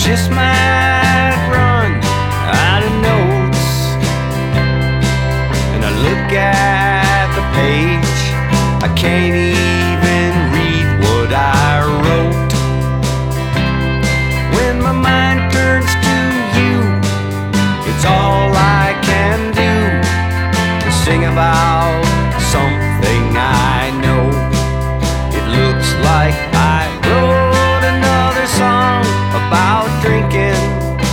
just might run out of notes. And I look at the page, I can't even read what I wrote. When my mind turns to you, it's all I can do to sing about something I know. It looks like I wrote another song about drinking.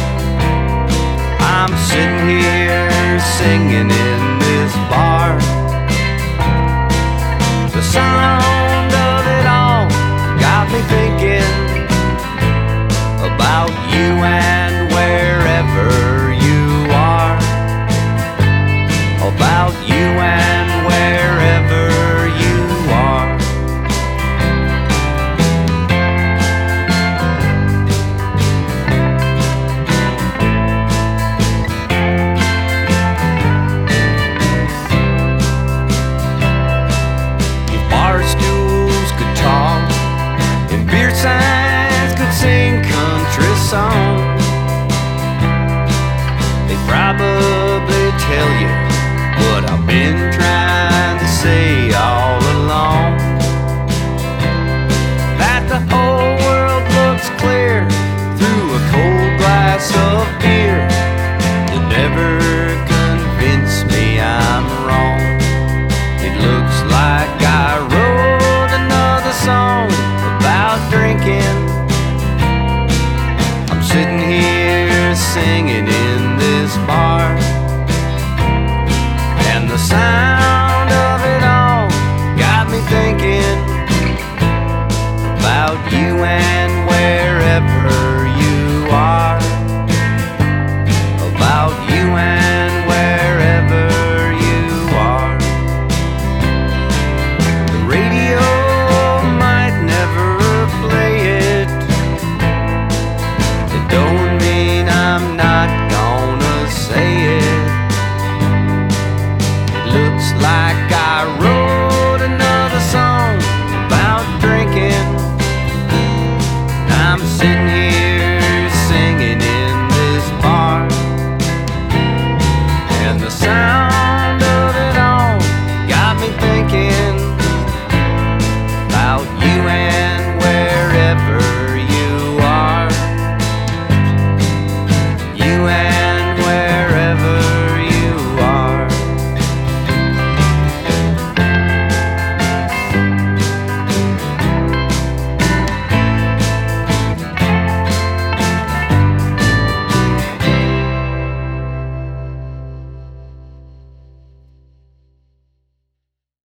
I'm sitting here singing in this bar. The sound of it all got me thinking about you and wherever you are. About you and wherever you are. If bar stools could talk and beer signs could sing country songs, they'd probably tell you what I've been trying to say all along. That the whole world looks clear through a cold glass of beer. You never convince me I'm wrong. It looks like I wrote another song about drinking. I'm sitting here singing in this bar. And the sound of it all got me thinking about you and wherever you are. About you and wherever you are. The radio might never play it. It don't mean I'm not gonna say it. Looks like I wrote another song about drinking. I'm sitting here